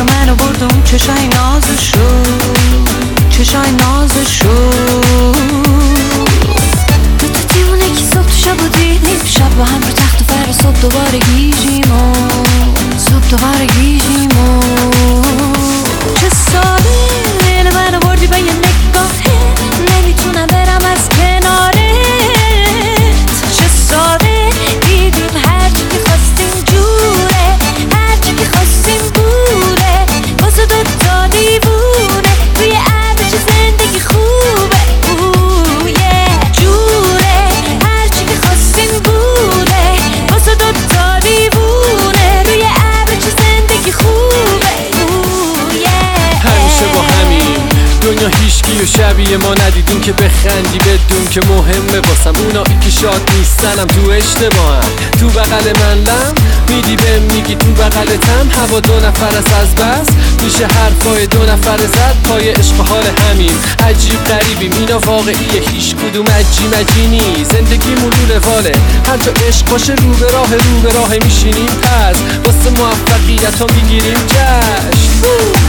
آغوشو منو بردم چشای نازشو چشای نازشو تو دیوونه که صبح تو شب و دیدیم شب با هم رو تخت و فر صبح دوباره گیجیم و صبح دوباره گیجیم و چه ساده دل منو بردی به یه نگاهه نمیتونم برم از کنارت چه ساده دیدیم هرچی که خواستیم جوره هرچی که خواستیم بوره واسه دوتا دیوونه روی عبر چه زندگی خوبه جوره هرچی که خواستیم بوره واسه دوتا دیوونه روی عبر چه زندگی خوبه همیشه با همین دنیا هیچکی و شبیه ما ندیدیم که بخندی بدون که مهمه واسم اونایی که شاد نیستنم تو اشتباهم تو بغل من لم میدی بهم میگی تو بغلتم هوا دو نفر از بس میشه حرفای دو نفر زد پای عشق حال همین عجیب غریبیم اینا واقعیه هیچ کدوم عجی نیست زندگی مرور واله هر جا عشق باشه رو به راه میشینیم پس واسه موفقیت ها میگیریم جشن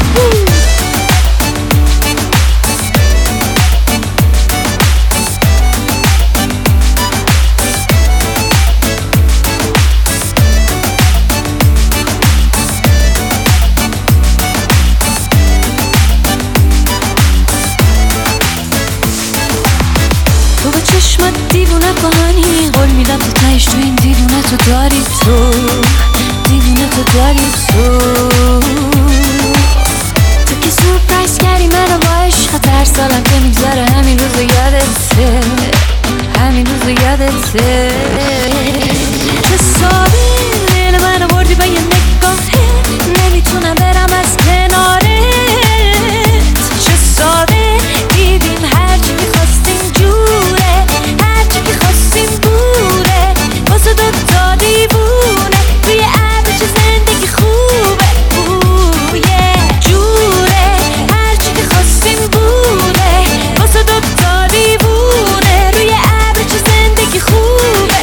تو به چشمت دیوونه بانی قول میدم تو تایش تو این دیوونه تو داری تو دیوونه تو داری تو که سورپرایز کردی منو با عشقت هر سالم که میگذره همین روز یادته همین روز یادته چه ساده دل منو بردی با یه نگاهه نمیتونم برم از کنارت چه ساده دیدیم هرچی که خواستیم جوره هرچی که خواستیم بوره واسه دوتا دیوونه روی عبر چه زندگی خوبه جوره هرچی که خواستیم بوره واسه دوتا دیوونه روی عبر چه زندگی خوبه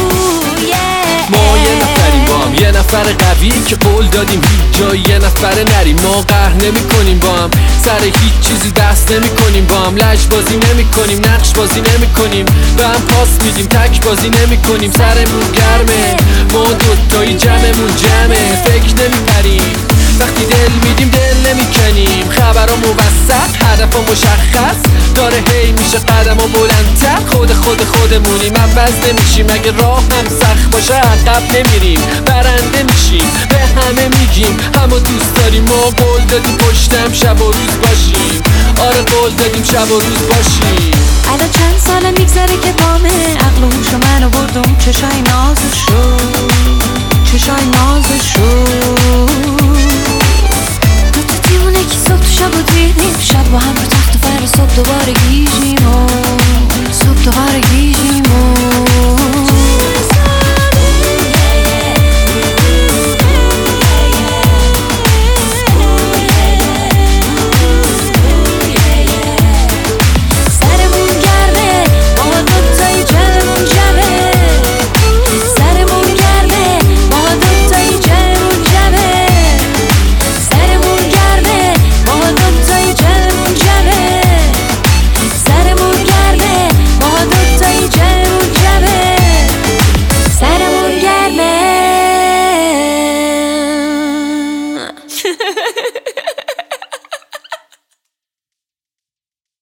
ما یه نفریم با هم یه نفر قوی که قول دادیم هیچ جایی یه نفر نریم ما قهر نمی کنیم با هم سر هیچ چیزی دست نمی کنیم با هم لج بازی نمی کنیم نقش بازی نمی کنیم به هم پاس میدیم تک بازی نمی کنیم سرمون گرمه ما دوتایی جمعمون جمعه فکر نمی پریم وقتی دل میدیم دل نمی کنیم خبرها موثق هدفها مشخص داره هی میشه قدمها بلندتر خودمونیم عوض نمیشیم اگه راه هم سخت باشه عقب نمیریم برنده میشیم به همه میگیم همه دوست داریم ما قول دادیم پشتم شب و روز باشیم آره قول دادیم شب و روز باشیم الان چند ساله میگذره که بامه عقل و هوشو منو بردم چشای نازشو چشای نازشو تو دیوونه که صبح تو شب و دیدیم شب با هم رو تخت و فر صبح دوباره گیجیم و صبح